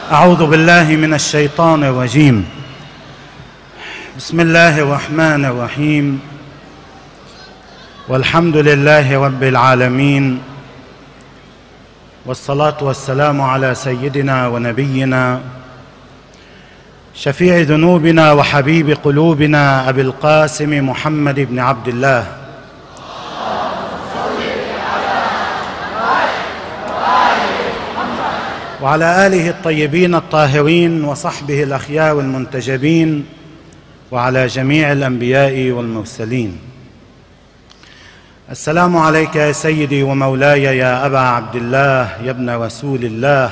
أعوذ بالله من الشيطان الرجيم. بسم الله الرحمن الرحيم. والحمد لله رب العالمين، والصلاة والسلام على سيدنا ونبينا شفيع ذنوبنا وحبيب قلوبنا أبي القاسم محمد بن عبد الله وعلى آله الطيبين الطاهرين وصحبه الأخيار المنتجبين وعلى جميع الأنبياء والمرسلين. السلام عليك يا سيدي ومولاي يا أبا عبد الله يا ابن رسول الله.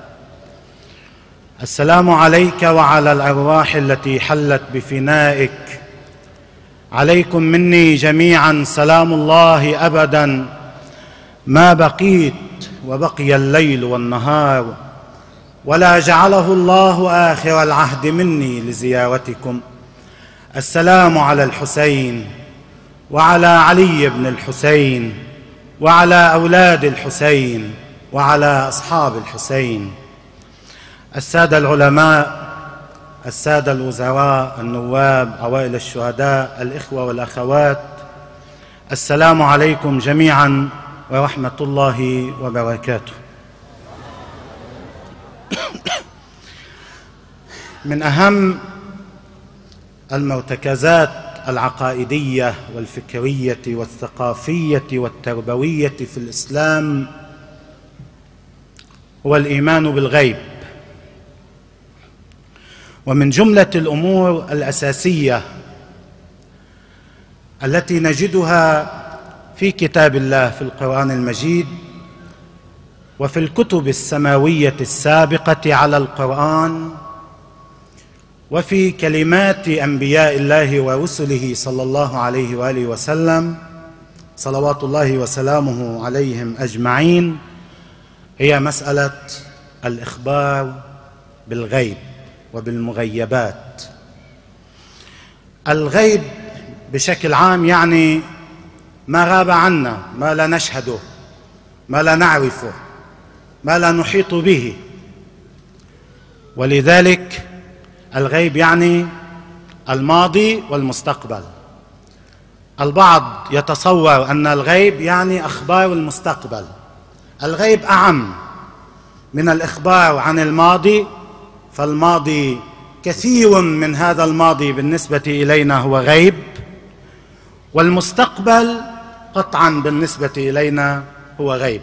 السلام عليك وعلى الأرواح التي حلت بفنائك. عليكم مني جميعا سلام الله أبدا ما بقيت وبقي الليل والنهار، ولا جعله الله آخر العهد مني لزيارتكم. السلام على الحسين وعلى علي بن الحسين وعلى أولاد الحسين وعلى أصحاب الحسين. السادة العلماء، السادة الوزراء، النواب، عوائل الشهداء، الإخوة والأخوات، السلام عليكم جميعا ورحمة الله وبركاته. من أهم المرتكزات العقائدية والفكرية والثقافية والتربوية في الإسلام هو الإيمان بالغيب. ومن جملة الأمور الأساسية التي نجدها في كتاب الله في القرآن المجيد وفي الكتب السماوية السابقة على القرآن وفي كلمات أنبياء الله ورسله صلى الله عليه وآله وسلم صلوات الله وسلامه عليهم أجمعين، هي مسألة الإخبار بالغيب وبالمغيبات. الغيب بشكل عام يعني ما غاب عنا، ما لا نشهده، ما لا نعرفه، ما لا نحيط به. ولذلك الغيب يعني الماضي والمستقبل. البعض يتصور أن الغيب يعني أخبار المستقبل. الغيب أعم من الإخبار عن الماضي، فالماضي كثير من هذا الماضي بالنسبة إلينا هو غيب، والمستقبل قطعا بالنسبة إلينا هو غيب.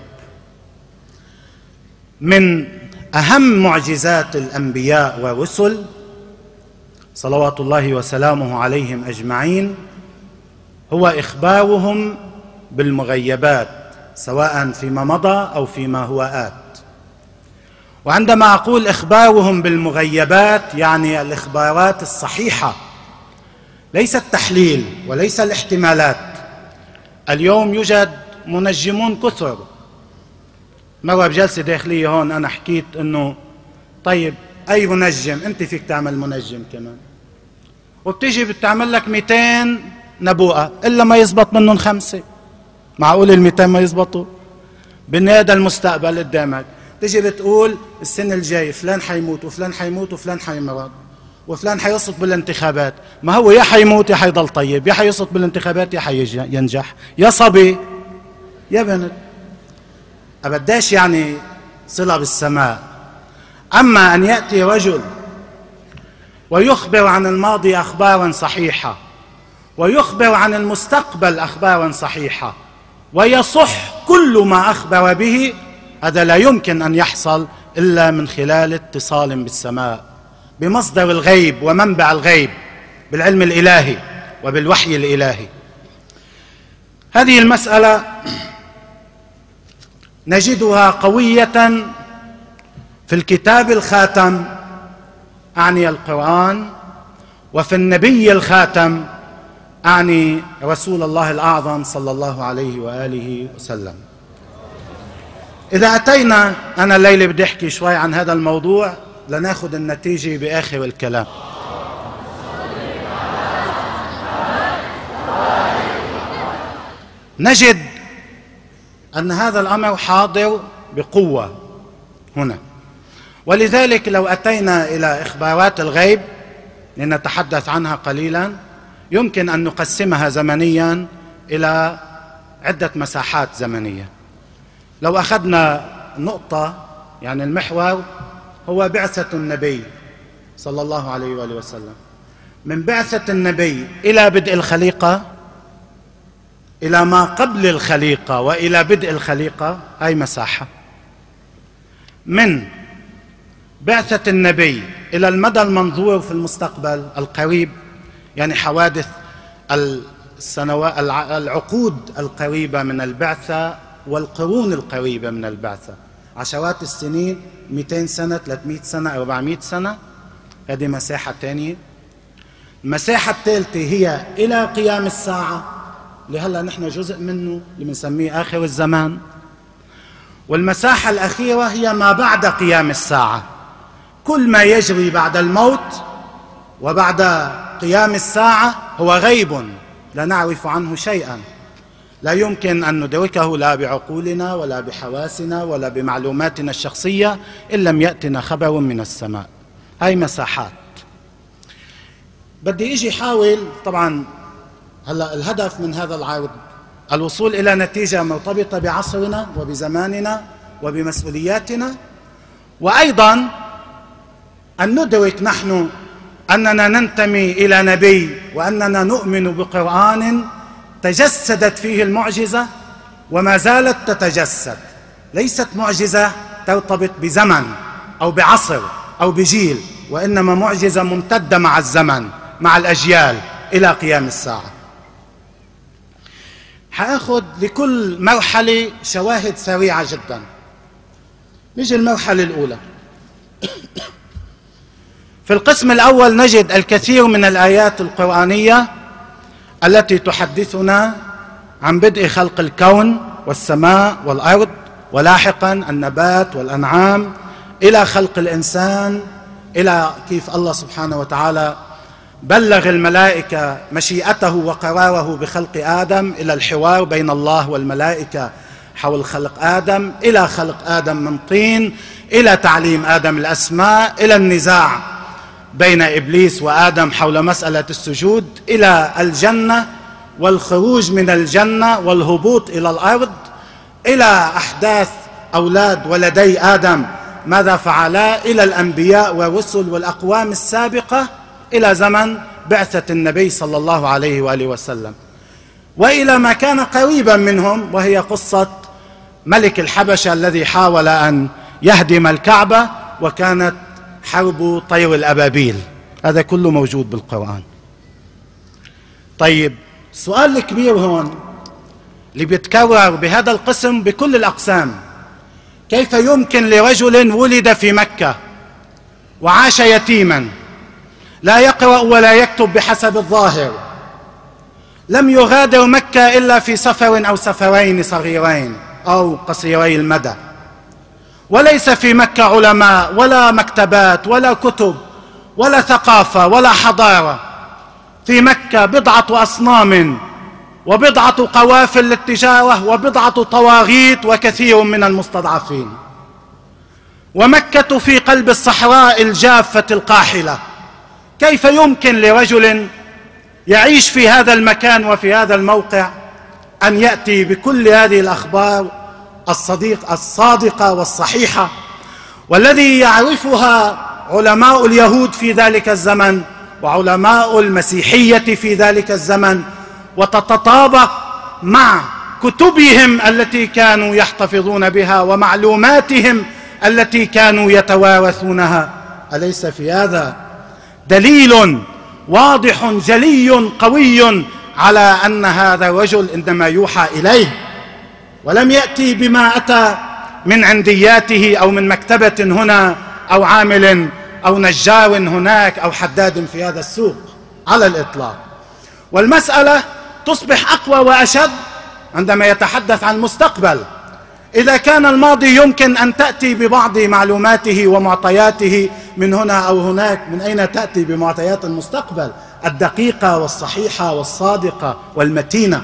من أهم معجزات الأنبياء والرسل صلوات الله وسلامه عليهم أجمعين هو إخبارهم بالمغيبات، سواء فيما مضى أو فيما هو آت. وعندما أقول إخبارهم بالمغيبات يعني الإخبارات الصحيحة، ليس التحليل وليس الاحتمالات. اليوم يوجد منجمون كثر. مرة بجلسة داخلية هون أنا حكيت إنه طيب أي منجم، أنت فيك تعمل منجم كمان، وبتيجي بتعمل لك 200 نبوءة إلا ما يزبط منهم 5. معقول ال200 ما يزبطوا؟ بالنهاية المستقبل قدامك، تيجي بتقول السنة الجاي فلان حيموت وفلان حيموت وفلان حيمرض وفلان حيسقط بالانتخابات. ما هو يا حيموت يا حيضل طيب، يا حيسقط بالانتخابات يا حينجح، يا صبي يا بنت. أبداش يعني صلة بالسماء. أما أن يأتي رجل ويخبر عن الماضي أخبارا صحيحة ويخبر عن المستقبل أخبارا صحيحة ويصح كل ما أخبر به، هذا لا يمكن أن يحصل إلا من خلال اتصال بالسماء، بمصدر الغيب ومنبع الغيب، بالعلم الإلهي وبالوحي الإلهي. هذه المسألة نجدها قوية في الكتاب الخاتم، أعني القرآن، وفي النبي الخاتم، أعني رسول الله الأعظم صلى الله عليه وآله وسلم. إذا أتينا، أنا الليلة بدي أحكي شوي عن هذا الموضوع لنأخذ النتيجة بآخر الكلام. نجد أن هذا الأمر حاضر بقوة هنا، ولذلك لو أتينا إلى إخبارات الغيب لنتحدث عنها قليلا، يمكن أن نقسمها زمنيا إلى عدة مساحات زمنية. لو أخذنا نقطة، يعني المحور هو بعثة النبي صلى الله عليه وآله وسلم، من بعثة النبي إلى بدء الخليقة، إلى ما قبل الخليقة وإلى بدء الخليقة، هاي مساحة. من بعثة النبي إلى المدى المنظور في المستقبل القريب، يعني حوادث السنوات العقود القريبة من البعثة والقرون القريبة من البعثة، عشرات السنين، 200 سنة، 300 سنة، 400 سنة، هذه مساحة ثانية. المساحة الثالثة هي إلى قيام الساعة، اللي هلا نحن جزء منه، اللي بنسميه آخر الزمان. والمساحة الأخيرة هي ما بعد قيام الساعة، كل ما يجري بعد الموت وبعد قيام الساعة هو غيب لا نعرف عنه شيئا، لا يمكن أن ندركه لا بعقولنا ولا بحواسنا ولا بمعلوماتنا الشخصية إن لم يأتنا خبر من السماء. هاي مساحات. بدي اجي حاول، طبعا هلا الهدف من هذا العرض الوصول إلى نتيجة مرتبطة بعصرنا وبزماننا وبمسؤولياتنا، وأيضا أن ندرك نحن أننا ننتمي إلى نبي، وأننا نؤمن بقرآن تجسدت فيه المعجزة وما زالت تتجسد، ليست معجزة ترتبط بزمن أو بعصر أو بجيل، وإنما معجزة ممتدة مع الزمن، مع الأجيال إلى قيام الساعة. حأخذ لكل مرحلة شواهد سريعة جدا. نجي المرحلة الأولى. في القسم الأول نجد الكثير من الآيات القرآنية التي تحدثنا عن بدء خلق الكون والسماء والأرض، ولاحقا النبات والأنعام، إلى خلق الإنسان، إلى كيف الله سبحانه وتعالى بلغ الملائكة مشيئته وقراره بخلق آدم، إلى الحوار بين الله والملائكة حول خلق آدم، إلى خلق آدم من طين، إلى تعليم آدم الأسماء، إلى النزاع بين إبليس وآدم حول مسألة السجود، إلى الجنة والخروج من الجنة والهبوط إلى الأرض، إلى أحداث أولاد ولدي آدم ماذا فعلا، إلى الأنبياء والرسل والأقوام السابقة، إلى زمن بعثة النبي صلى الله عليه وآله وسلم، وإلى ما كان قريبا منهم، وهي قصة ملك الحبشة الذي حاول أن يهدم الكعبة، وكانت حرب طير الأبابيل. هذا كله موجود بالقرآن. طيب، السؤال الكبير هون اللي بيتكرر بهذا القسم بكل الأقسام: كيف يمكن لرجل ولد في مكة وعاش يتيما، لا يقرأ ولا يكتب بحسب الظاهر، لم يغادر مكة إلا في سفر أو سفرين صغيرين أو قصيري المدى، وليس في مكة علماء ولا مكتبات ولا كتب ولا ثقافة ولا حضارة، في مكة بضعة أصنام وبضعة قوافل للتجارة وبضعة طواغيت وكثير من المستضعفين، ومكة في قلب الصحراء الجافة القاحلة. كيف يمكن لرجل يعيش في هذا المكان وفي هذا الموقع أن يأتي بكل هذه الأخبار الصادقة والصحيحة، والذي يعرفها علماء اليهود في ذلك الزمن وعلماء المسيحية في ذلك الزمن، وتتطابق مع كتبهم التي كانوا يحتفظون بها ومعلوماتهم التي كانوا يتوارثونها؟ أليس في هذا دليل واضح جلي قوي على أن هذا الرجل إنما يوحى إليه، ولم يأتي بما أتى من عندياته أو من مكتبة هنا أو عامل أو نجار هناك أو حداد في هذا السوق على الإطلاق؟ والمسألة تصبح أقوى وأشد عندما يتحدث عن المستقبل. إذا كان الماضي يمكن أن تأتي ببعض معلوماته ومعطياته من هنا أو هناك، من أين تأتي بمعطيات المستقبل الدقيقة والصحيحة والصادقة والمتينة؟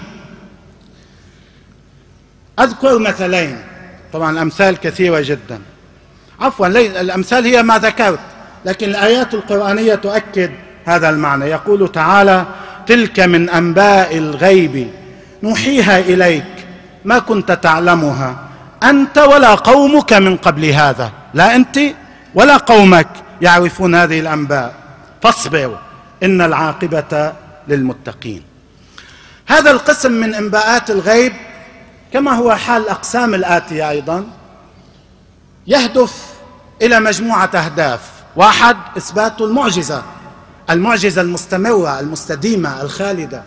أذكر مثلين، طبعا الأمثال كثيرة جدا. عفوا الأمثال هي ما ذكرت، لكن الآيات القرآنية تؤكد هذا المعنى. يقول تعالى: تلك من أنباء الغيب نوحيها إليك ما كنت تعلمها أنت ولا قومك من قبل هذا. لا أنت ولا قومك يعرفون هذه الأنباء، فاصبروا إن العاقبة للمتقين. هذا القسم من أنباءات الغيب كما هو حال الأقسام الآتية أيضا يهدف إلى مجموعة أهداف. واحد، إثبات المعجزة المستمرة المستديمة الخالدة،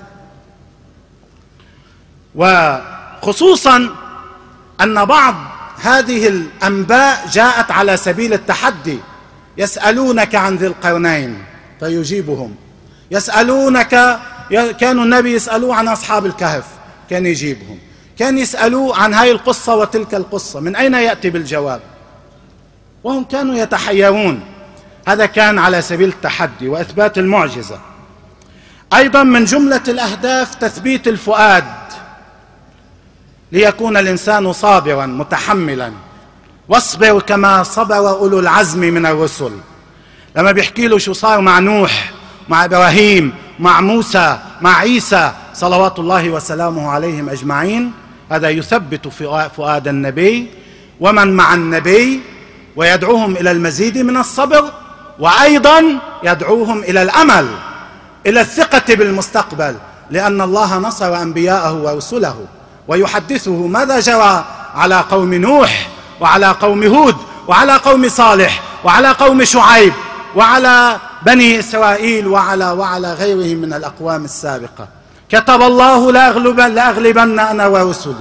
وخصوصا أن بعض هذه الأنباء جاءت على سبيل التحدي. يسألونك عن ذي القرنين فيجيبهم، يسألونك، كانوا النبي يسألوه عن أصحاب الكهف كان يجيبهم، كان يسألوه عن هاي القصة وتلك القصة، من أين يأتي بالجواب؟ وهم كانوا يتحيرون. هذا كان على سبيل التحدي وإثبات المعجزة. أيضا من جملة الأهداف تثبيت الفؤاد ليكون الإنسان صابرا متحملا. واصبر كما صبر أولو العزم من الرسل. لما بيحكي له شو صار مع نوح، مع إبراهيم، مع موسى، مع عيسى صلوات الله وسلامه عليهم أجمعين، هذا يثبت فؤاد النبي ومن مع النبي، ويدعوهم إلى المزيد من الصبر، وأيضا يدعوهم إلى الأمل، إلى الثقة بالمستقبل، لأن الله نصر أنبياءه ورسله. ويحدثه ماذا جرى على قوم نوح وعلى قوم هود وعلى قوم صالح وعلى قوم شعيب وعلى بني إسرائيل وعلى غيرهم من الأقوام السابقة. كتب الله لأغلبن أنا ورسلي.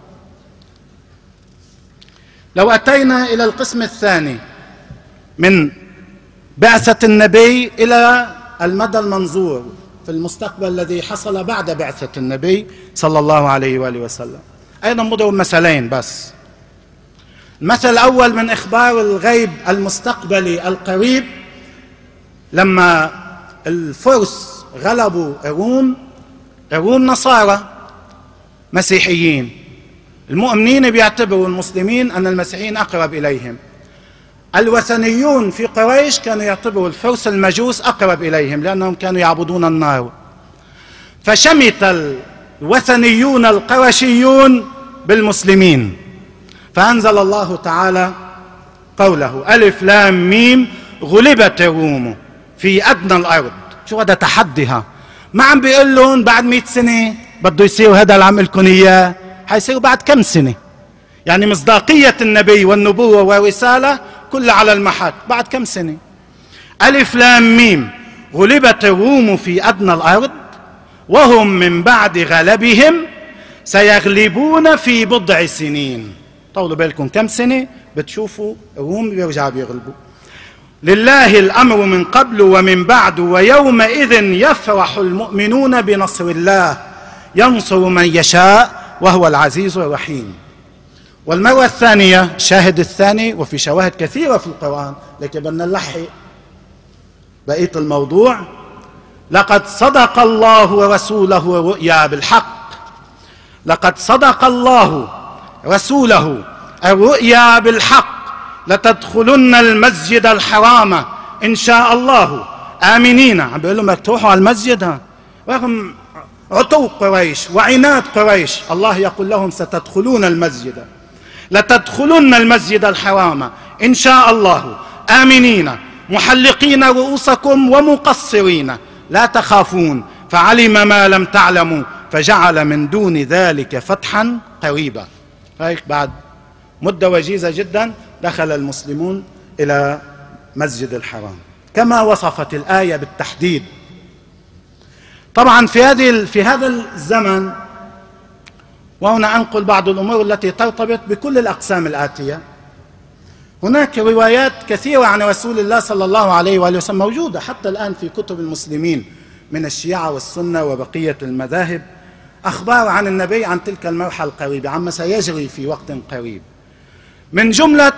لو أتينا إلى القسم الثاني من بعثة النبي إلى المدى المنظور في المستقبل الذي حصل بعد بعثة النبي صلى الله عليه وآله وسلم، أيضا مضرب مثلين بس. المثل الأول من إخبار الغيب المستقبلي القريب، لما الفرس غلبوا الروم نصارى مسيحيين، المؤمنين بيعتبروا المسلمين أن المسيحيين أقرب إليهم. الوثنيون في قريش كانوا يعتبروا الفرس المجوس أقرب إليهم لأنهم كانوا يعبدون النار. فشمت الوثنيون القرشيون بالمسلمين، فأنزل الله تعالى قوله: ألف لام ميم غلبت الروم في أدنى الأرض. شو هذا تحديها؟ ما عم بيقول لهم بعد 100 سنة بده يصير هذا اللي عملكم إياه، حيصير بعد كم سنة؟ يعني مصداقية النبي والنبوة والرسالة كلها على المحك بعد كم سنة. ألف لام ميم غلبت الروم في أدنى الأرض وهم من بعد غلبهم سيغلبون في بضع سنين. طولوا بالكم كم سنة بتشوفوا الروم بيرجعوا بيغلبوا. لله الأمر من قبل ومن بعد ويومئذ يفرح المؤمنون بنصر الله ينصر من يشاء وهو العزيز الرحيم. والمرة الثانية الشاهد الثاني، وفي شواهد كثيرة في القرآن لكن بدنا نلحق بقية الموضوع: لقد صدق الله ورسوله الرؤيا بالحق. لقد صدق الله رسوله الرؤيا بالحق لتدخلن المسجد الحرام إن شاء الله آمنين. عم بيقول لهم بدك تروحوا على المسجد، رغم عتو قريش وعناد قريش الله يقول لهم ستدخلون المسجد، لتدخلن المسجد الحرام إن شاء الله آمنين محلقين رؤوسكم ومقصرين لا تخافون فعلم ما لم تعلموا فجعل من دون ذلك فتحا قريبا. هيك بعد مدة وجيزة جدا دخل المسلمون إلى مسجد الحرام كما وصفت الآية بالتحديد. طبعا في هذا الزمن، وهنا أنقل بعض الأمور التي ترتبط بكل الأقسام الآتية، هناك روايات كثيرة عن رسول الله صلى الله عليه وآله وسلم موجودة حتى الآن في كتب المسلمين من الشيعة والسنة وبقية المذاهب، أخبار عن النبي عن تلك المرحلة القريبة، عما سيجري في وقت قريب. من جملة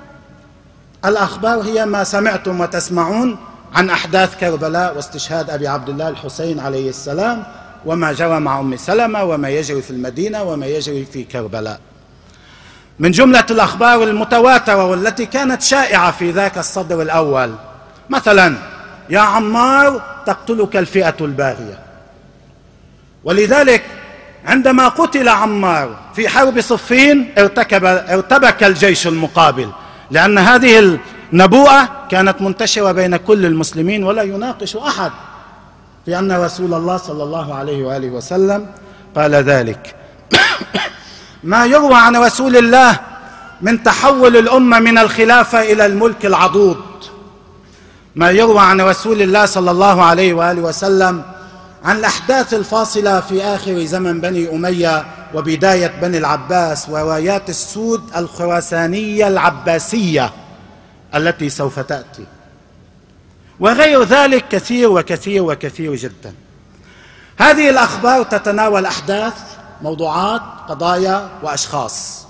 الأخبار هي ما سمعتم وتسمعون عن أحداث كربلاء واستشهاد أبي عبد الله الحسين عليه السلام، وما جرى مع أم سلمة، وما يجري في المدينة، وما يجري في كربلاء. من جملة الأخبار المتواترة والتي كانت شائعة في ذاك الصدر الأول، مثلا: يا عمار تقتلك الفئة الباغية. ولذلك عندما قتل عمار في حرب صفين ارتبك الجيش المقابل، لأن هذه النبوءة كانت منتشرة بين كل المسلمين، ولا يناقش أحد في أن رسول الله صلى الله عليه وآله وسلم قال ذلك. ما يروى عن رسول الله من تحول الأمة من الخلافة إلى الملك العضوض، ما يروى عن رسول الله صلى الله عليه وآله وسلم عن الأحداث الفاصلة في آخر زمن بني أمية وبداية بني العباس ورايات السود الخراسانية العباسية التي سوف تأتي، وغير ذلك كثير وكثير وكثير جدا. هذه الأخبار تتناول أحداث، موضوعات، قضايا وأشخاص،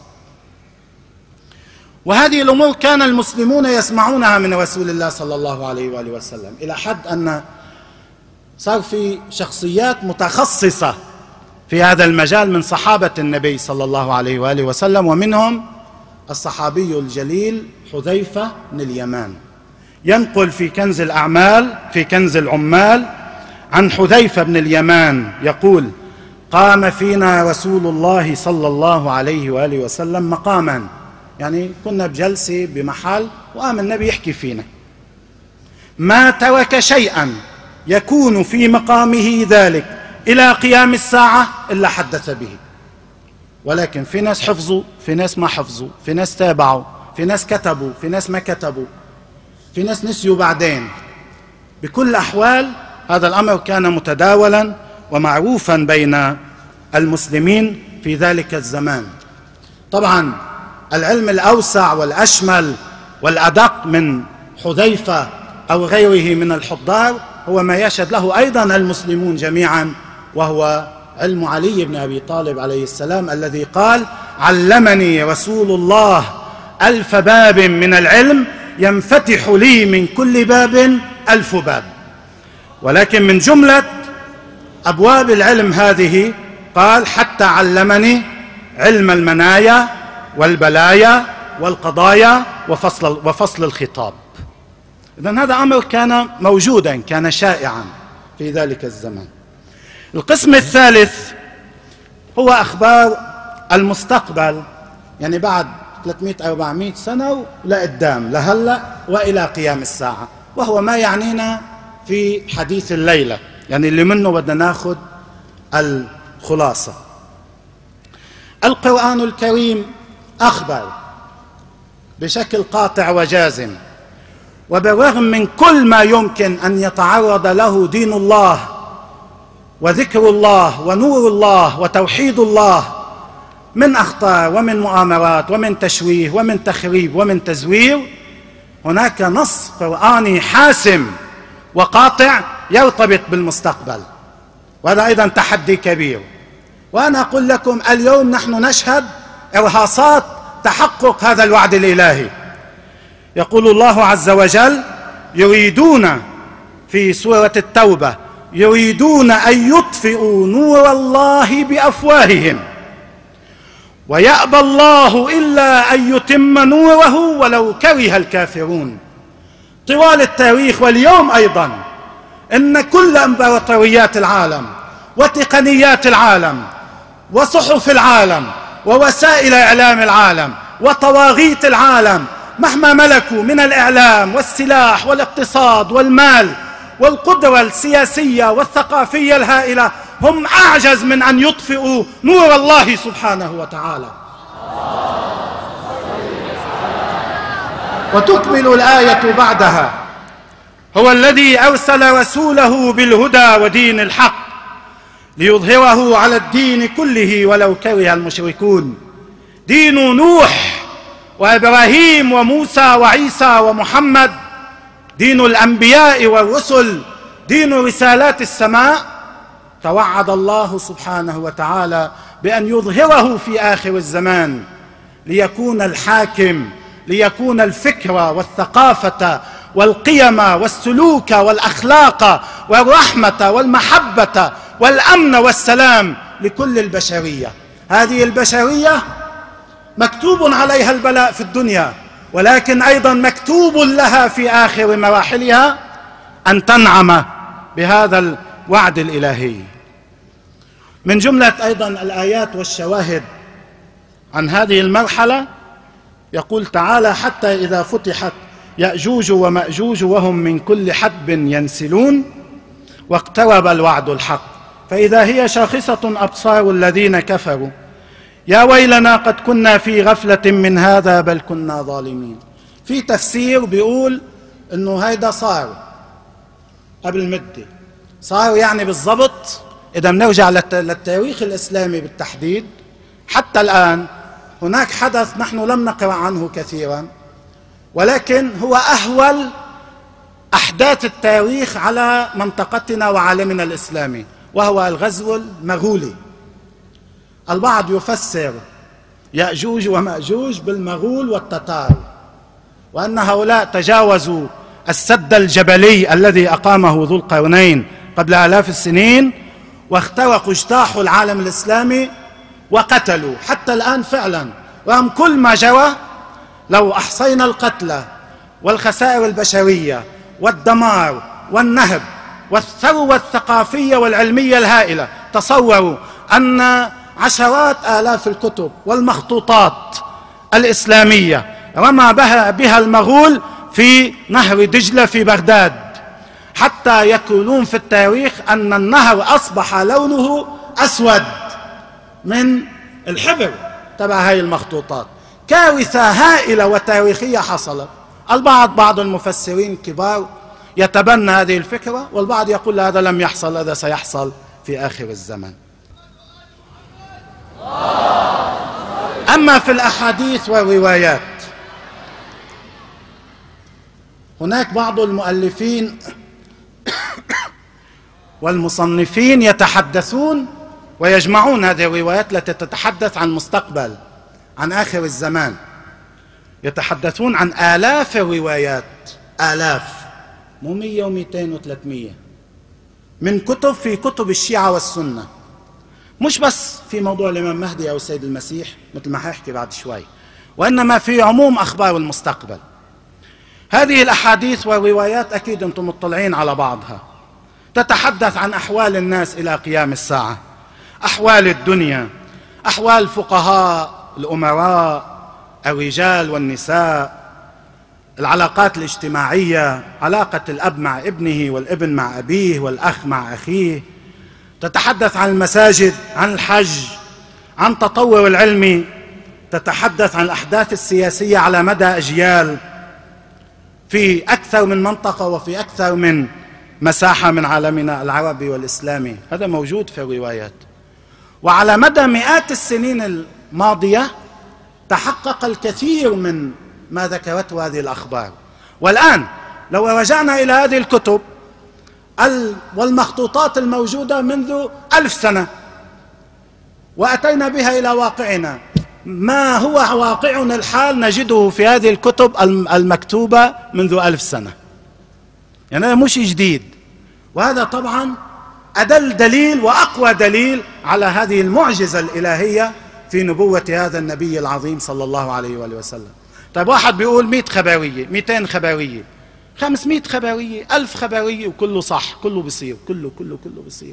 وهذه الأمور كان المسلمون يسمعونها من رسول الله صلى الله عليه وآله وسلم، إلى حد أن صار في شخصيات متخصصة في هذا المجال من صحابة النبي صلى الله عليه وآله وسلم، ومنهم الصحابي الجليل حذيفة بن اليمان. ينقل في كنز الأعمال في كنز العمال عن حذيفة بن اليمان يقول: قام فينا رسول الله صلى الله عليه وآله وسلم مقاما، يعني كنا بجلسة بمحل وقام النبي يحكي فينا، ما ترك شيئا يكون في مقامه ذلك إلى قيام الساعة إلا حدث به. ولكن في ناس حفظوا، في ناس ما حفظوا، في ناس تابعوا، في ناس كتبوا، في ناس ما كتبوا، في ناس نسيوا بعدين. بكل الأحوال هذا الأمر كان متداولا ومعروفا بين المسلمين في ذلك الزمان. طبعا العلم الأوسع والأشمل والأدق من حذيفة أو غيره من الحضار هو ما يشهد له أيضا المسلمون جميعا، وهو علم علي بن أبي طالب عليه السلام الذي قال: علمني رسول الله 1000 باب من العلم ينفتح لي من كل باب 1000 باب. ولكن من جملة أبواب العلم هذه قال: حتى علمني علم المنايا والبلايا والقضايا وفصل الخطاب. إذن هذا أمر كان موجودا، كان شائعا في ذلك الزمان. القسم الثالث هو أخبار المستقبل، يعني بعد 300-400 سنة لقدام، لهلأ وإلى قيام الساعة، وهو ما يعنينا في حديث الليلة، يعني اللي منه بدنا ناخذ الخلاصة. القرآن الكريم أخبر بشكل قاطع وجازم، وبالرغم من كل ما يمكن أن يتعرض له دين الله وذكر الله ونور الله وتوحيد الله من أخطار ومن مؤامرات ومن تشويه ومن تخريب ومن تزوير، هناك نص قرآني حاسم وقاطع يرتبط بالمستقبل، وهذا أيضا تحدي كبير. وأنا أقول لكم اليوم نحن نشهد إرهاصات تحقق هذا الوعد الإلهي. يقول الله عز وجل: يريدون في سورة التوبة: يريدون أن يطفئوا نور الله بأفواههم ويأبى الله إلا أن يتم نوره ولو كره الكافرون. طوال التاريخ واليوم أيضا إن كل إمبراطوريات العالم وتقنيات العالم وصحف العالم ووسائل إعلام العالم وطواغيت العالم مهما ملكوا من الإعلام والسلاح والاقتصاد والمال والقدرة السياسية والثقافية الهائلة، هم أعجز من أن يطفئوا نور الله سبحانه وتعالى. وتكمل الآية بعدها: هو الذي أرسل رسوله بالهدى ودين الحق ليظهره على الدين كله ولو كره المشركون. دين نوح وإبراهيم وموسى وعيسى ومحمد، دين الأنبياء والرسل، دين رسالات السماء، توعد الله سبحانه وتعالى بأن يظهره في آخر الزمان ليكون الحاكم، ليكون الفكرة والثقافة والقيم والسلوك والأخلاق والرحمة والمحبة والأمن والسلام لكل البشرية. هذه البشرية مكتوب عليها البلاء في الدنيا، ولكن أيضا مكتوب لها في آخر مراحلها أن تنعم بهذا الوعد الإلهي. من جملة أيضا الآيات والشواهد عن هذه المرحلة يقول تعالى: حتى إذا فتحت يأجوج ومأجوج وهم من كل حدب ينسلون واقترب الوعد الحق فإذا هي شاخصة أبصار الذين كفروا يا ويلنا قد كنا في غفلة من هذا بل كنا ظالمين. في تفسير بيقول إنه هيدا صار قبل مدة، صار يعني بالضبط إذا بنرجع للتاريخ الإسلامي بالتحديد حتى الآن هناك حدث نحن لم نقرأ عنه كثيرا، ولكن هو أهول أحداث التاريخ على منطقتنا وعالمنا الإسلامي، وهو الغزو المغولي. البعض يفسر يأجوج ومأجوج بالمغول والتتار، وأن هؤلاء تجاوزوا السد الجبلي الذي أقامه ذو القرنين قبل آلاف السنين واخترقوا اجتاحوا العالم الإسلامي وقتلوا. حتى الآن فعلا رغم كل ما جرى لو أحصينا القتلى والخسائر البشرية والدمار والنهب والثروة الثقافية والعلمية الهائلة، تصوروا أن عشرات آلاف الكتب والمخطوطات الإسلامية رمى بها المغول في نهر دجلة في بغداد، حتى يقولون في التاريخ أن النهر أصبح لونه أسود من الحبر تبع هاي المخطوطات. كارثة هائلة وتاريخية حصلت. بعض المفسرين الكبار يتبنى هذه الفكرة، والبعض يقول هذا لم يحصل، هذا سيحصل في آخر الزمن. أما في الأحاديث والروايات هناك بعض المؤلفين والمصنفين يتحدثون ويجمعون هذه الروايات التي تتحدث عن مستقبل، عن آخر الزمان. يتحدثون عن آلاف الروايات، آلاف، مو 100 و200 و300 من كتب في كتب الشيعة والسنة، مش بس في موضوع الإمام مهدي أو السيد المسيح مثل ما حيحكي بعد شوي، وإنما في عموم أخبار المستقبل. هذه الأحاديث والروايات أكيد أنتم مطلعين على بعضها، تتحدث عن أحوال الناس إلى قيام الساعة، أحوال الدنيا، أحوال الفقهاء، الأمراء، الرجال والنساء، العلاقات الاجتماعية، علاقة الأب مع ابنه والابن مع أبيه والأخ مع أخيه. تتحدث عن المساجد، عن الحج، عن تطور العلمي، تتحدث عن الأحداث السياسية على مدى أجيال في أكثر من منطقة وفي أكثر من مساحة من عالمنا العربي والإسلامي. هذا موجود في الروايات. وعلى مدى مئات السنين الماضية تحقق الكثير من ما ذكرته هذه الأخبار. والآن لو رجعنا إلى هذه الكتب والمخطوطات الموجودة منذ 1000 سنة وأتينا بها إلى واقعنا، ما هو واقعنا الحال نجده في هذه الكتب المكتوبة منذ 1000 سنة. يعني هذا مش جديد، وهذا طبعا أدل دليل وأقوى دليل على هذه المعجزة الإلهية في نبوة هذا النبي العظيم صلى الله عليه وآله وسلم. طيب واحد بيقول 100 خبرية، 200 خبرية، 500 خبرية، 1000 خبرية، وكله صح، كله بيصير، كله بيصير.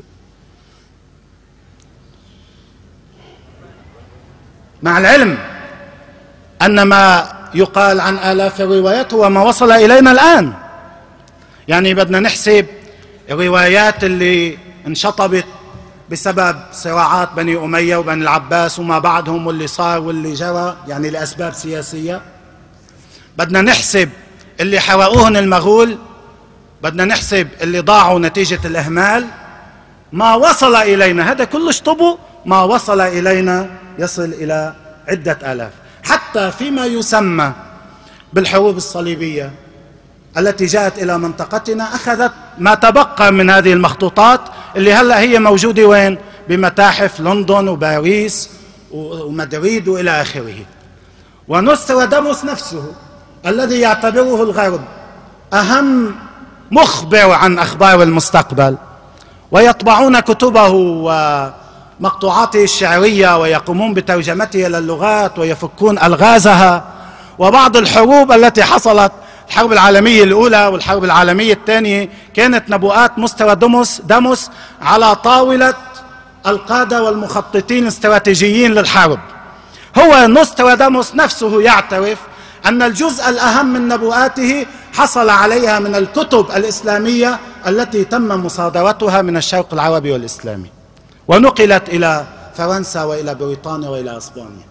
مع العلم أن ما يقال عن آلاف الروايات هو ما وصل إلينا الآن. يعني بدنا نحسب الروايات اللي انشطبت بسبب صراعات بني أمية وبني العباس وما بعدهم واللي صار واللي جرى، يعني لأسباب سياسية. بدنا نحسب اللي حرقوهن المغول، بدنا نحسب اللي ضاعوا نتيجة الإهمال. ما وصل إلينا هذا كله اشطبوا، ما وصل إلينا يصل إلى عدة آلاف. حتى فيما يسمى بالحروب الصليبية التي جاءت إلى منطقتنا أخذت ما تبقى من هذه المخطوطات اللي هلأ هي موجودة وين؟ بمتاحف لندن وباريس ومدريد وإلى آخره. ونوستراداموس نفسه الذي يعتبره الغرب أهم مخبر عن أخبار المستقبل، ويطبعون كتبه مقطوعاته الشعرية ويقومون بترجمتها إلى اللغات ويفكون ألغازها. وبعض الحروب التي حصلت، الحرب العالمية الأولى والحرب العالمية الثانية، كانت نبوءات مستوى دمس على طاولة القادة والمخططين الاستراتيجيين للحرب. هو نوستراداموس نفسه يعترف أن الجزء الأهم من نبوءاته حصل عليها من الكتب الإسلامية التي تم مصادرتها من الشرق العربي والإسلامي، ونقلت إلى فرنسا وإلى بريطانيا وإلى إسبانيا.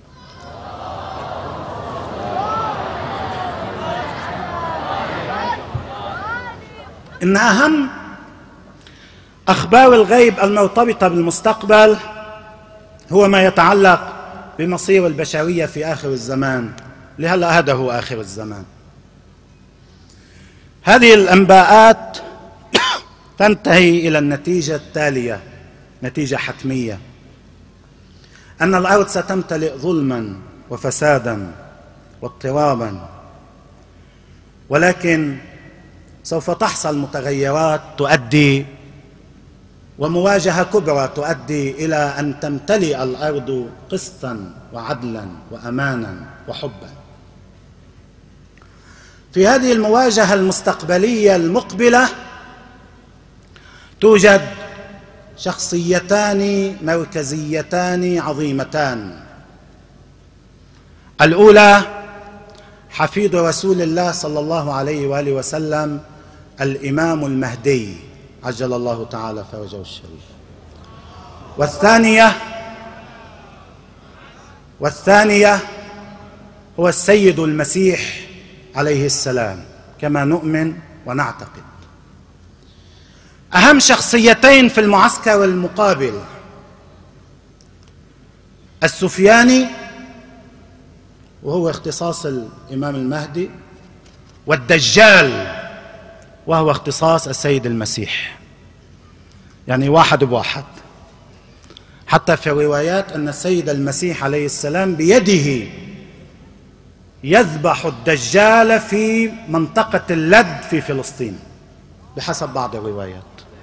إن أهم أخبار الغيب المرتبطة بالمستقبل هو ما يتعلق بمصير البشرية في آخر الزمان. لهلا هذا هو آخر الزمان. هذه الأنباءات تنتهي إلى النتيجة التالية، نتيجة حتمية، أن الأرض ستمتلئ ظلما وفسادا واضطرابا، ولكن سوف تحصل متغيرات تؤدي ومواجهة كبرى تؤدي إلى أن تمتلئ الأرض قسطا وعدلا وأمانا وحبا. في هذه المواجهة المستقبلية المقبلة توجد شخصيتان مركزيتان عظيمتان. الأولى حفيد رسول الله صلى الله عليه وآله وسلم، الإمام المهدي عجل الله تعالى فرجه الشريف. والثانية هو السيد المسيح عليه السلام، كما نؤمن ونعتقد. أهم شخصيتين في المعسكر المقابل السفياني، وهو اختصاص الإمام المهدي، والدجال، وهو اختصاص السيد المسيح، يعني واحد بواحد. حتى في الروايات أن السيد المسيح عليه السلام بيده يذبح الدجال في منطقة اللد في فلسطين بحسب بعض الروايات.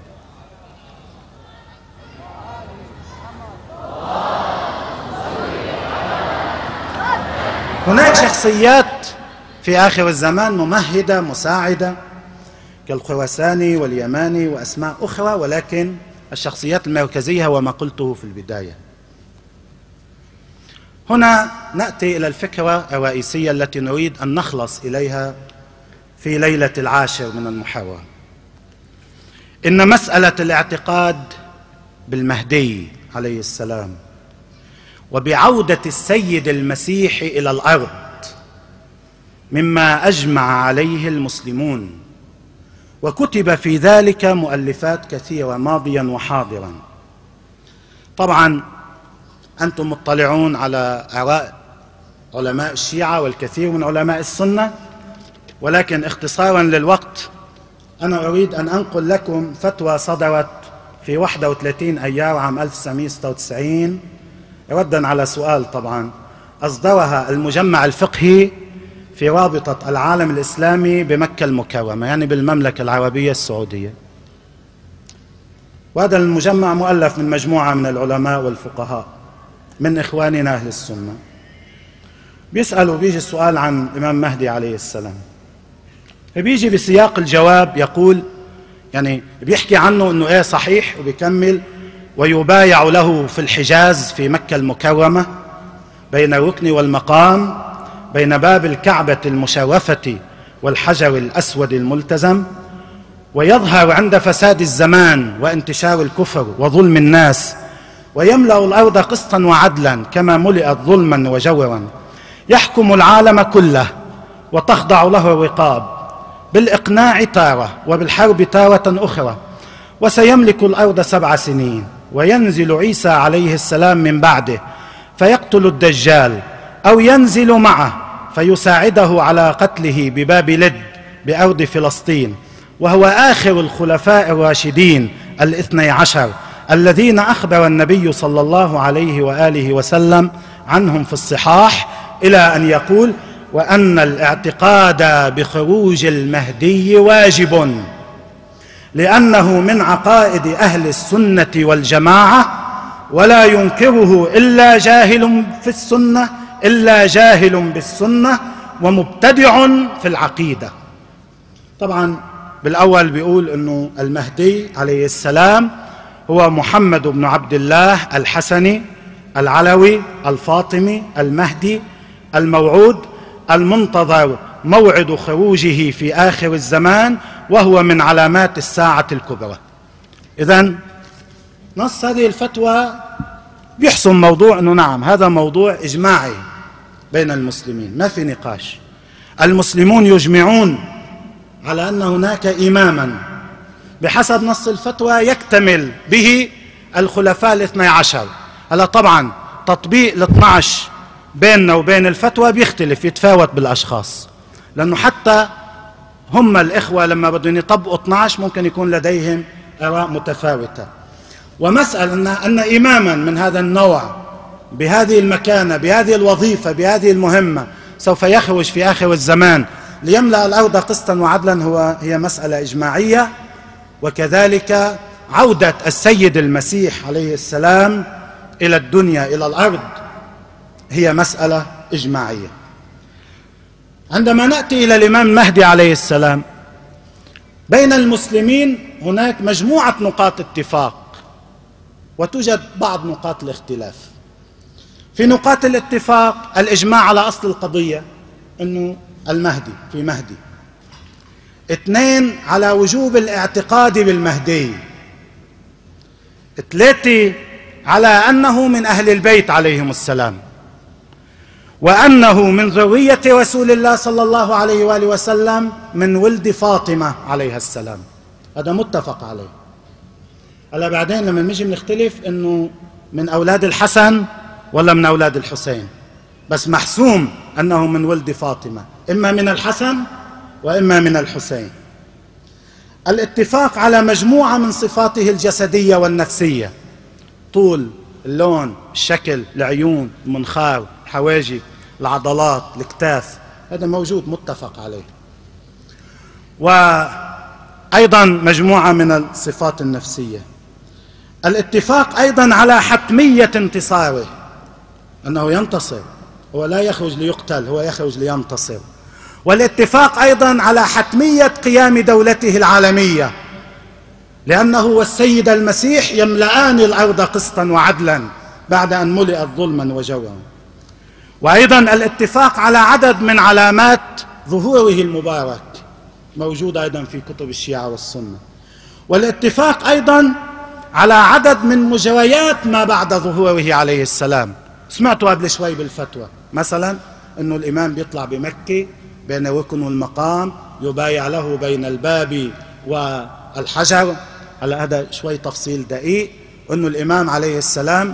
هناك شخصيات في آخر الزمان ممهدة مساعدة كالخراساني واليماني وأسماء أخرى، ولكن الشخصيات المركزية هو ما قلته في البداية. هنا نأتي إلى الفكرة الرئيسية التي نريد أن نخلص إليها في ليلة 10 من المحرم. إن مسألة الاعتقاد بالمهدي عليه السلام وبعودة السيد المسيح إلى الأرض مما أجمع عليه المسلمون، وكتب في ذلك مؤلفات كثيرة ماضيا وحاضرا. طبعا أنتم مطلعون على آراء علماء الشيعة والكثير من علماء السنة، ولكن اختصارا للوقت أنا أريد أن أنقل لكم فتوى صدرت في 31 أيار عام 1996 ردا على سؤال طبعا أصدرها المجمع الفقهي في رابطة العالم الإسلامي بمكة المكرمة، يعني بالمملكة العربية السعودية. وهذا المجمع مؤلف من مجموعة من العلماء والفقهاء من إخواننا أهل السنة. بيجي السؤال عن الإمام مهدي عليه السلام، بيجي بسياق الجواب يقول، يعني بيحكي عنه أنه إيه صحيح، وبيكمل: ويبايع له في الحجاز في مكة المكرمة بين الركن والمقام، بين باب الكعبة المشرفة والحجر الأسود الملتزم، ويظهر عند فساد الزمان وانتشار الكفر وظلم الناس، ويملأ الأرض قسطا وعدلا كما ملئت ظلما وجورا، يحكم العالم كله وتخضع له الرقاب، بالإقناع تارة وبالحرب تارة أخرى، وسيملك الأرض 7 سنين، وينزل عيسى عليه السلام من بعده فيقتل الدجال أو ينزل معه فيساعده على قتله بباب لد بأرض فلسطين، وهو آخر الخلفاء الراشدين 12 الذين أخبر النبي صلى الله عليه وآله وسلم عنهم في الصحاح، إلى أن يقول: وأن الاعتقاد بخروج المهدي واجب، لأنه من عقائد أهل السنة والجماعة ولا ينكره إلا جاهل بالسنة ومبتدع في العقيدة. طبعا بالأول بيقول أنه المهدي عليه السلام هو محمد بن عبد الله الحسني العلوي الفاطمي المهدي الموعود المنتظر موعد خروجه في آخر الزمان، وهو من علامات الساعة الكبرى. إذن نص هذه الفتوى بيحسم موضوع أنه نعم هذا موضوع إجماعي بين المسلمين، ما في نقاش. المسلمون يجمعون على أن هناك إماما بحسب نص الفتوى يكتمل به الخلفاء ال12. هلا طبعا تطبيق ال12 بيننا وبين الفتوى بيختلف، يتفاوت بالأشخاص، لأنه حتى هم الإخوة لما بدهم يطبقوا 12 ممكن يكون لديهم آراء متفاوتة. ومسألة أن إماما من هذا النوع بهذه المكانة بهذه الوظيفة بهذه المهمة سوف يخرج في آخر الزمان ليملأ الأرض قسطا وعدلا هي مسألة إجماعية. وكذلك عودة السيد المسيح عليه السلام إلى الدنيا إلى الأرض هي مسألة إجماعية. عندما نأتي إلى الإمام المهدي عليه السلام، بين المسلمين هناك مجموعة نقاط اتفاق وتوجد بعض نقاط الاختلاف. في نقاط الاتفاق الإجماع على أصل القضية أنه المهدي في مهدي. 2 على وجوب الاعتقاد بالمهدي. 3 على أنه من أهل البيت عليهم السلام، وأنه من ذرية رسول الله صلى الله عليه وآله وسلم من ولد فاطمة عليها السلام. هذا متفق عليه. هلا بعدين لما نجي بنختلف أنه من أولاد الحسن ولا من أولاد الحسين، بس محسوم أنه من ولد فاطمة، إما من الحسن وإما من الحسين. الاتفاق على مجموعة من صفاته الجسدية والنفسية، طول، اللون، الشكل، العيون، المنخار، الحواجب، العضلات، الكتاف، هذا موجود متفق عليه. وأيضا مجموعة من الصفات النفسية. الاتفاق أيضا على حتمية انتصاره، أنه ينتصر، هو لا يخرج ليقتل، هو يخرج لينتصر. والاتفاق أيضا على حتمية قيام دولته العالمية، لأنه والسيد المسيح يملأان الأرض قسطا وعدلا بعد أن ملئت ظلما وجورا. وأيضا الاتفاق على عدد من علامات ظهوره المبارك موجود أيضا في كتب الشيعة والسنة. والاتفاق أيضا على عدد من مجريات ما بعد ظهوره عليه السلام. سمعتوا قبل شوي بالفتوى مثلا أنه الإمام بيطلع بمكة بين الركن والمقام يبايع له بين الباب والحجر. هلا هذا شوي تفصيل دقيق، أنه الإمام عليه السلام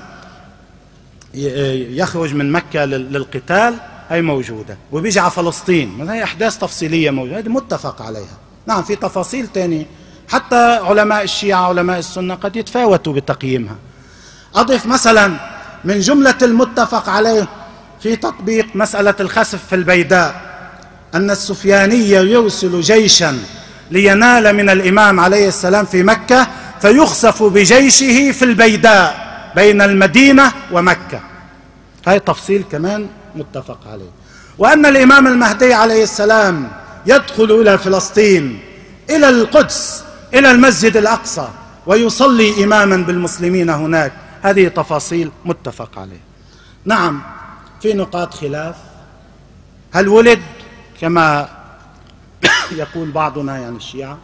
يخرج من مكة للقتال، هي موجودة، وبيجي على فلسطين، هي أحداث تفصيلية موجودة، هذه متفق عليها. نعم في تفاصيل تانية حتى علماء الشيعة علماء السنة قد يتفاوتوا بتقييمها. أضف مثلا من جملة المتفق عليه في تطبيق مسألة الخسف في البيداء أن السفياني يرسل جيشا لينال من الإمام عليه السلام في مكة فيخسف بجيشه في البيداء بين المدينة ومكة، هاي تفصيل كمان متفق عليه. وأن الإمام المهدي عليه السلام يدخل إلى فلسطين إلى القدس إلى المسجد الأقصى ويصلي إماما بالمسلمين هناك، هذه تفاصيل متفق عليه. نعم في نقاط خلاف، هل ولد كما يقول بعضنا يعني الشيعة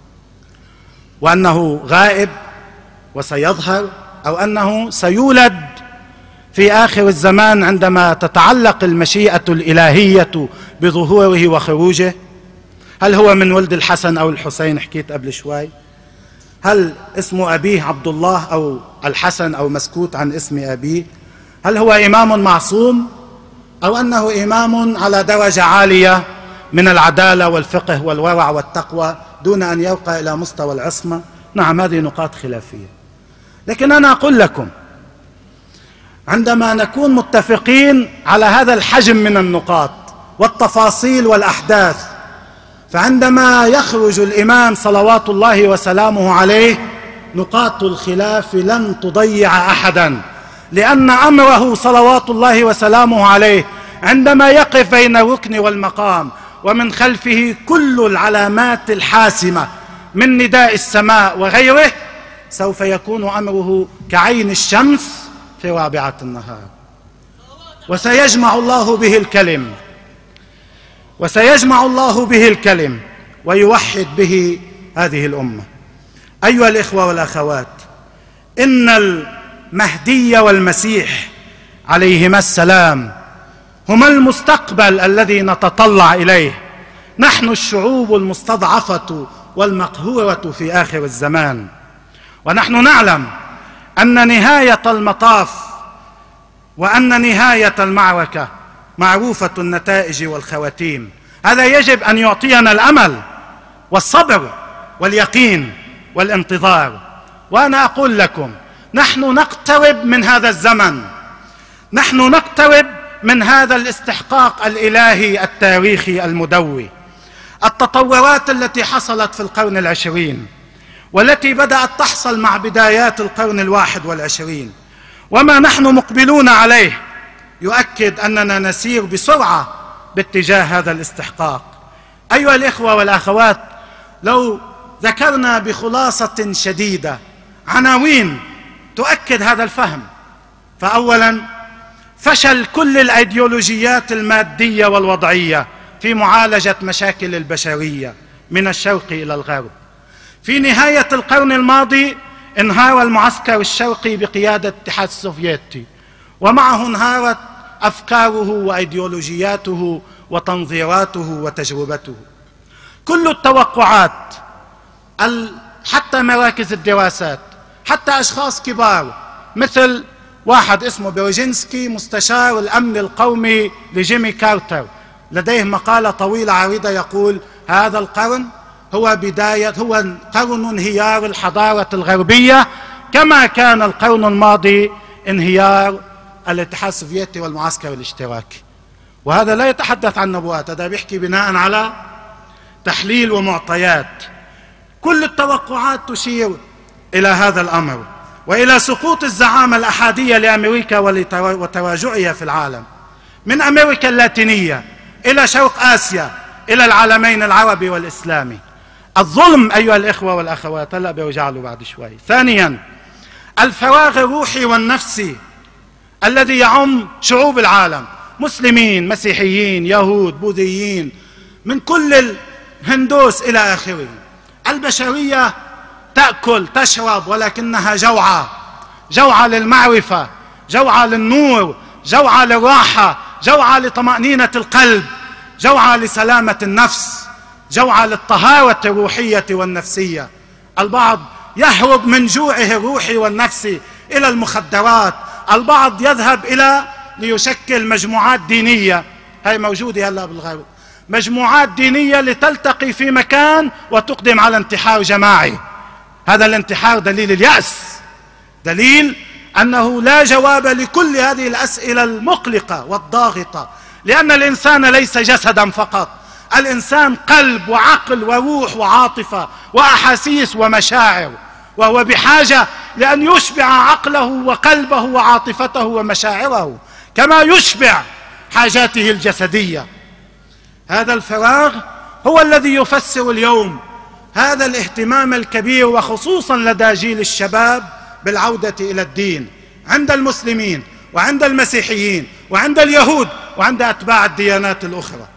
وأنه غائب وسيظهر، أو أنه سيولد في آخر الزمان عندما تتعلق المشيئة الإلهية بظهوره وخروجه؟ هل هو من ولد الحسن أو الحسين؟ حكيت قبل شوي. هل اسم أبيه عبد الله أو الحسن أو مسكوت عن اسم أبيه؟ هل هو إمام معصوم أو أنه إمام على درجة عالية من العدالة والفقه والورع والتقوى دون أن يرقى إلى مستوى العصمة؟ نعم هذه نقاط خلافية. لكن أنا أقول لكم عندما نكون متفقين على هذا الحجم من النقاط والتفاصيل والأحداث، فعندما يخرج الإمام صلوات الله وسلامه عليه نقاط الخلاف لن تضيع أحدا لأن أمره صلوات الله وسلامه عليه عندما يقف بين الركن والمقام ومن خلفه كل العلامات الحاسمة من نداء السماء وغيره، سوف يكون أمره كعين الشمس في رابعة النهار، وسيجمع الله به الكلم ويوحد به هذه الأمة. أيها الإخوة والأخوات، إن المهدي والمسيح عليهما السلام هما المستقبل الذي نتطلع إليه نحن الشعوب المستضعفة والمقهورة في آخر الزمان. ونحن نعلم أن نهاية المطاف وأن نهاية المعركة معروفة النتائج والخواتيم. هذا يجب أن يعطينا الأمل والصبر واليقين والانتظار. وأنا أقول لكم، نحن نقترب من هذا الزمن، نحن نقترب من هذا الاستحقاق الإلهي التاريخي المدوي. التطورات التي حصلت في القرن العشرين والتي بدأت تحصل مع بدايات القرن الواحد والعشرين وما نحن مقبلون عليه يؤكد أننا نسير بسرعة باتجاه هذا الاستحقاق. أيها الإخوة والأخوات، لو ذكرنا بخلاصة شديدة عناوين تؤكد هذا الفهم، فأولا فشل كل الأيديولوجيات المادية والوضعية في معالجة مشاكل البشرية من الشرق إلى الغرب. في نهاية القرن الماضي انهار المعسكر الشرقي بقيادة الاتحاد السوفيتي، ومعه انهارت أفكاره وأيديولوجياته وتنظيراته وتجربته. كل التوقعات، حتى مراكز الدراسات، حتى أشخاص كبار مثل واحد اسمه بيروجينسكي مستشار الأمن القومي لجيمي كارتر، لديه مقالة طويلة عريضة يقول هذا القرن هو قرن انهيار الحضارة الغربية كما كان القرن الماضي انهيار الاتحاد السوفيتي والمعسكر الاشتراكي. وهذا لا يتحدث عن نبوات، هذا بيحكي بناء على تحليل ومعطيات. كل التوقعات تشير إلى هذا الأمر وإلى سقوط الزعامة الأحادية لأمريكا وتراجعها في العالم، من أمريكا اللاتينية إلى شرق آسيا إلى العالمين العربي والإسلامي. الظلم أيها الإخوة والأخوات، هلأ بيرجع له بعد شوي. ثانيا الفراغ الروحي والنفسي الذي يعم شعوب العالم، مسلمين، مسيحيين، يهود، بوذيين، من كل الهندوس إلى آخره. البشرية تأكل تشرب ولكنها جوعة للمعرفة، جوعة للنور، جوعة للراحة، جوعة لطمأنينة القلب، جوعة لسلامة النفس، جوعة للطهارة الروحية والنفسية. البعض يهرب من جوعه الروحي والنفسي إلى المخدرات، البعض يذهب ليشكل مجموعات دينية، هي موجودة هلا بالغرب، مجموعات دينية لتلتقي في مكان وتقدم على انتحار جماعي. هذا الانتحار دليل اليأس، دليل أنه لا جواب لكل هذه الأسئلة المقلقة والضاغطة، لأن الإنسان ليس جسدا فقط، الإنسان قلب وعقل وروح وعاطفة وأحاسيس ومشاعر، وهو بحاجة لأن يشبع عقله وقلبه وعاطفته ومشاعره كما يشبع حاجاته الجسدية. هذا الفراغ هو الذي يفسر اليوم هذا الاهتمام الكبير، وخصوصا لدى جيل الشباب، بالعودة إلى الدين عند المسلمين وعند المسيحيين وعند اليهود وعند أتباع الديانات الأخرى.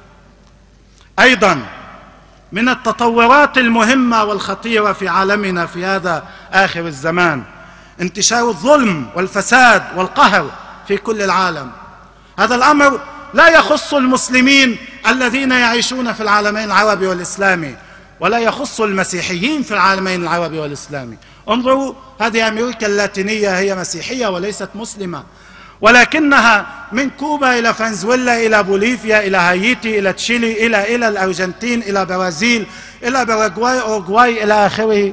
أيضا من التطورات المهمة والخطيرة في عالمنا في هذا آخر الزمان انتشار الظلم والفساد والقهر في كل العالم. هذا الأمر لا يخص المسلمين الذين يعيشون في العالمين العربي والإسلامي، ولا يخص المسيحيين في العالمين العربي والإسلامي. انظروا، هذه أمريكا اللاتينية هي مسيحية وليست مسلمة، ولكنها من كوبا إلى فنزويلا إلى بوليفيا إلى هايتي إلى تشيلي إلى الأرجنتين إلى برازيل إلى باراغواي أوروغواي إلى آخره.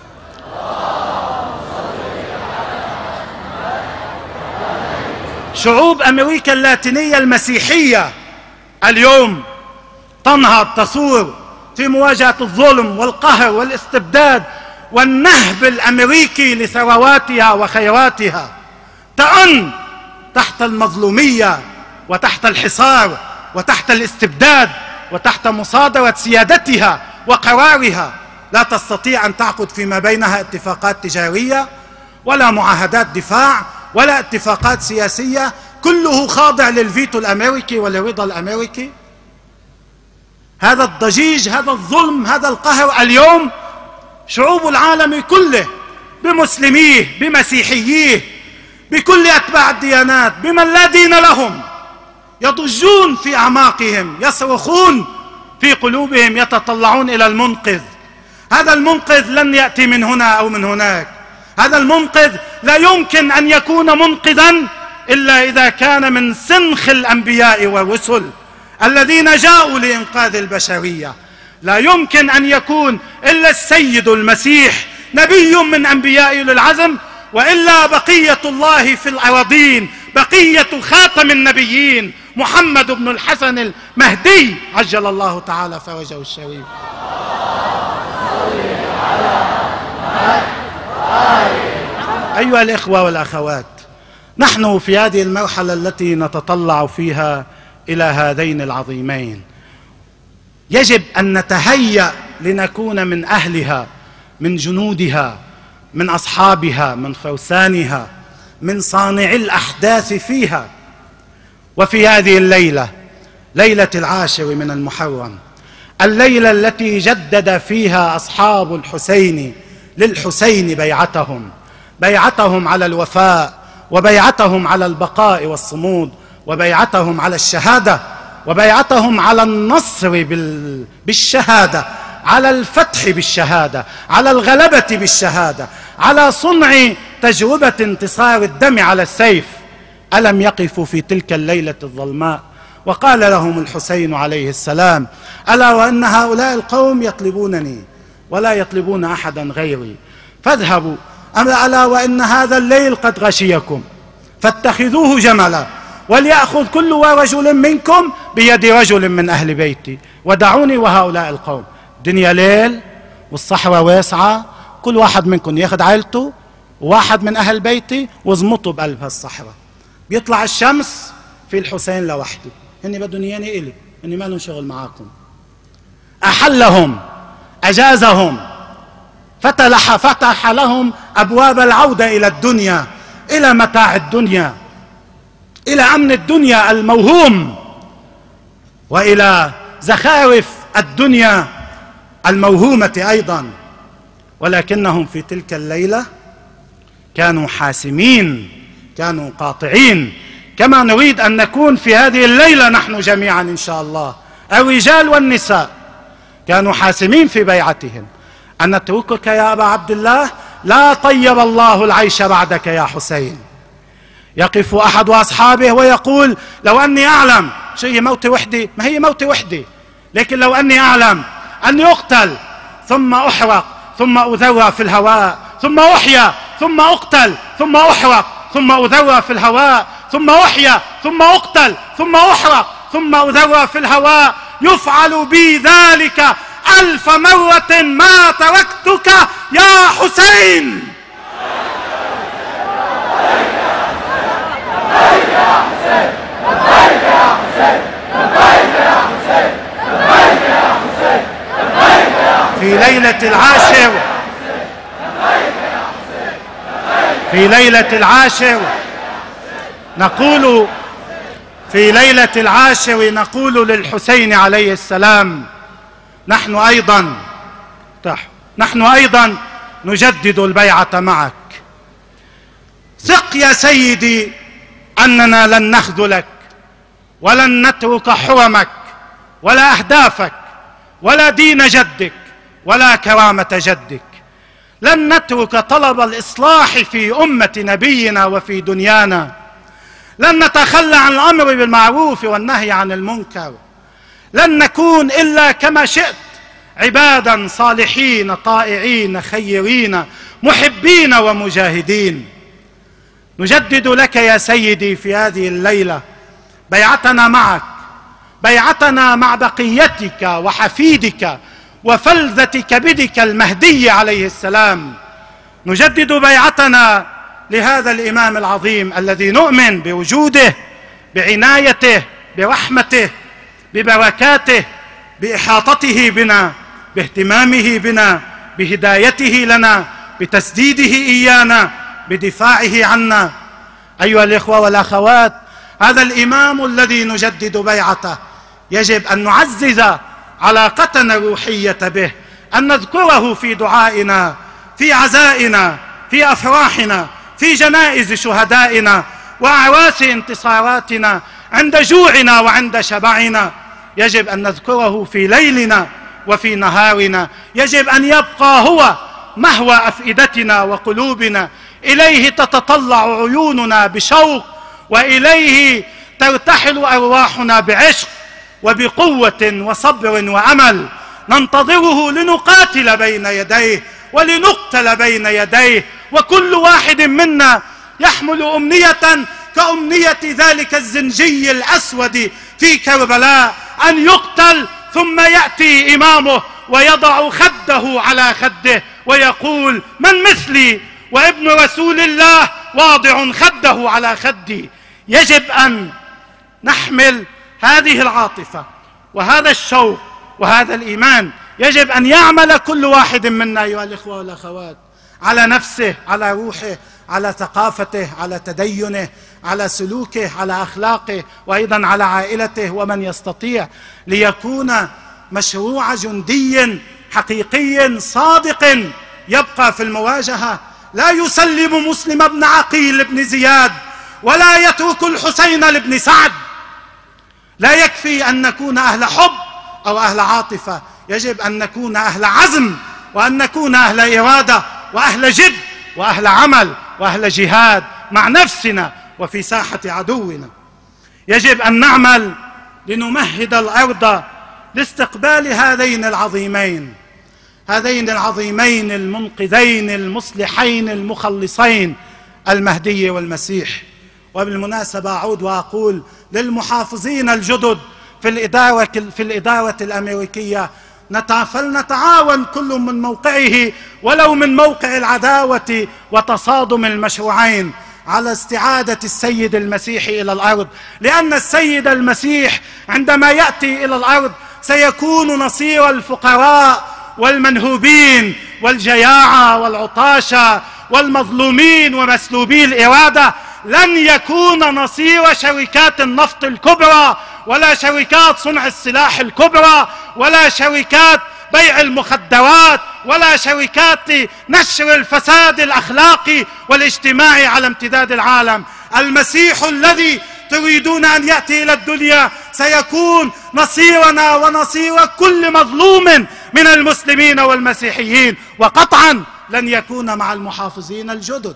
شعوب أمريكا اللاتينية المسيحية اليوم تنهض تثور في مواجهة الظلم والقهر والاستبداد والنهب الأمريكي لثرواتها وخيراتها. تأن تحت المظلومية وتحت الحصار وتحت الاستبداد وتحت مصادرة سيادتها وقرارها. لا تستطيع أن تعقد فيما بينها اتفاقات تجارية ولا معاهدات دفاع ولا اتفاقات سياسية، كله خاضع للفيتو الأمريكي والرضا الأمريكي. هذا الضجيج، هذا الظلم، هذا القهر اليوم شعوب العالم كله بمسلميه بمسيحييه بكل أتباع الديانات بمن لا دين لهم يضجون في أعماقهم، يصرخون في قلوبهم، يتطلعون إلى المنقذ. هذا المنقذ لن يأتي من هنا أو من هناك، هذا المنقذ لا يمكن أن يكون منقذا إلا إذا كان من سنخ الأنبياء والرسل الذين جاءوا لإنقاذ البشرية. لا يمكن أن يكون إلا السيد المسيح نبي من أنبياء أولي العزم، وإلا بقية الله في الأراضين، بقية خاتم النبيين محمد بن الحسن المهدي عجل الله تعالى فرجه الشريف. أيها الإخوة والأخوات، نحن في هذه المرحلة التي نتطلع فيها إلى هذين العظيمين يجب أن نتهيأ لنكون من أهلها، من جنودها، من أصحابها، من فرسانها، من صانعي الأحداث فيها. وفي هذه الليلة، ليلة 10 من المحرم، الليلة التي جدد فيها أصحاب الحسين للحسين بيعتهم على الوفاء، وبيعتهم على البقاء والصمود، وبيعتهم على الشهادة، وبيعتهم على النصر بالشهادة، على الفتح بالشهادة، على الغلبة بالشهادة، على صنع تجربة انتصار الدم على السيف. ألم يقفوا في تلك الليلة الظلماء وقال لهم الحسين عليه السلام: ألا وإن هؤلاء القوم يطلبونني ولا يطلبون أحدا غيري، فاذهبوا، ألا وإن هذا الليل قد غشيكم فاتخذوه جملا، وليأخذ كل رجل منكم بيد رجل من أهل بيتي، ودعوني وهؤلاء القوم. دنيا ليل والصحراء واسعة، كل واحد منكم ياخذ عائلته وواحد من أهل بيتي وازمطوا بقلب هالصحراء. بيطلع الشمس في الحسين لوحده، هني بدهم إياني إلي، هني ما لهم شغل معاكم. أحلهم، أجازهم، فتح لهم أبواب العودة إلى الدنيا، إلى متاع الدنيا، إلى أمن الدنيا الموهوم، وإلى زخارف الدنيا الموهومة أيضا. ولكنهم في تلك الليلة كانوا حاسمين، كانوا قاطعين، كما نريد أن نكون في هذه الليلة نحن جميعا إن شاء الله، الرجال والنساء. كانوا حاسمين في بيعتهم: أن نتركك يا أبا عبد الله، لا طيب الله العيش بعدك يا حسين. يقف أحد أصحابه ويقول: لو أني أعلم شو هي موتة وحدة، ما هي موتة وحدة، لكن لو أني أعلم أني أقتل ثم أحرق ثم أذرى في الهواء، ثم أحيا ثم أقتل ثم أحرق ثم أذرى في الهواء، ثم أحيا ثم أقتل ثم أحرق ثم أذرى في الهواء، يفعل بي ذلك 1000 مرة ما تركتك يا حسين. في ليلة العاشر، في ليلة العاشر نقول، في ليلة العاشر نقول للحسين عليه السلام: نحن أيضا نجدد البيعة معك. ثق يا سيدي أننا لن نخذلك ولن نترك حرمك ولا أهدافك ولا دين جدك ولا كرامة جدك. لن نترك طلب الإصلاح في أمة نبينا وفي دنيانا. لن نتخلى عن الأمر بالمعروف والنهي عن المنكر. لن نكون إلا كما شئت، عبادا صالحين طائعين خيرين محبين ومجاهدين. نجدد لك يا سيدي في هذه الليلة بيعتنا معك، بيعتنا مع بقيتك وحفيدك وفلذة كبدك المهدي عليه السلام. نجدد بيعتنا لهذا الإمام العظيم الذي نؤمن بوجوده، بعنايته، برحمته، ببركاته، بإحاطته بنا، باهتمامه بنا، بهدايته لنا، بتسديده إيانا، بدفاعه عنا. أيها الإخوة والأخوات، هذا الإمام الذي نجدد بيعته يجب أن نعزز علاقتنا الروحية به، أن نذكره في دعائنا، في عزائنا، في أفراحنا، في جنائز شهدائنا وأعواس انتصاراتنا، عند جوعنا وعند شبعنا. يجب أن نذكره في ليلنا وفي نهارنا. يجب أن يبقى هو مهوى أفئدتنا وقلوبنا، إليه تتطلع عيوننا بشوق، وإليه ترتحل أرواحنا بعشق وبقوة وصبر وأمل. ننتظره لنقاتل بين يديه ولنقتل بين يديه، وكل واحد منا يحمل أمنية كأمنية ذلك الزنجي الأسود في كربلاء، أن يقتل ثم يأتي إمامه ويضع خده على خده ويقول: من مثلي وابن رسول الله واضع خده على خدي. يجب أن نحمل هذه العاطفة وهذا الشوق وهذا الإيمان. يجب أن يعمل كل واحد منا أيها الإخوة والأخوات على نفسه، على روحه، على ثقافته، على تدينه، على سلوكه، على أخلاقه، وأيضا على عائلته ومن يستطيع، ليكون مشروع جندي حقيقي صادق يبقى في المواجهة، لا يسلم مسلم بن عقيل بن زياد ولا يترك الحسين لابن سعد. لا يكفي أن نكون أهل حب أو أهل عاطفة، يجب أن نكون أهل عزم، وأن نكون أهل إرادة، وأهل جد، وأهل عمل، وأهل جهاد مع نفسنا وفي ساحة عدونا. يجب أن نعمل لنمهد الأرض لاستقبال هذين العظيمين المنقذين المصلحين المخلصين، المهدي والمسيح. وبالمناسبة أعود وأقول للمحافظين الجدد في الإدارة الأمريكية: فلنتعاون كل من موقعه ولو من موقع العداوة وتصادم المشروعين على استعادة السيد المسيح إلى الأرض، لأن السيد المسيح عندما يأتي إلى الأرض سيكون نصير الفقراء والمنهوبين والجياعة والعطاشة والمظلومين ومسلوبي الإرادة. لن يكون نصير شركات النفط الكبرى، ولا شركات صنع السلاح الكبرى، ولا شركات بيع المخدرات، ولا شركات نشر الفساد الأخلاقي والاجتماعي على امتداد العالم. المسيح الذي تريدون أن يأتي إلى الدنيا سيكون نصيرنا ونصير كل مظلوم من المسلمين والمسيحيين، وقطعا لن يكون مع المحافظين الجدد.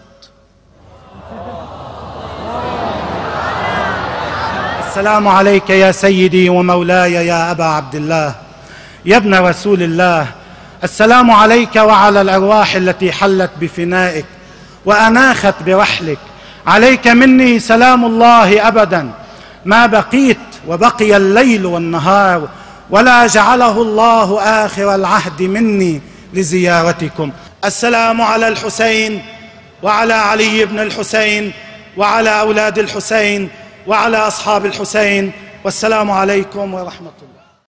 السلام عليك يا سيدي ومولاي يا أبا عبد الله، يا ابن رسول الله. السلام عليك وعلى الأرواح التي حلت بفنائك وأناخت برحلك. عليك مني سلام الله أبدا ما بقيت وبقي الليل والنهار، ولا جعله الله آخر العهد مني لزيارتكم. السلام على الحسين وعلى علي بن الحسين وعلى أولاد الحسين وعلى أصحاب الحسين، والسلام عليكم ورحمة الله.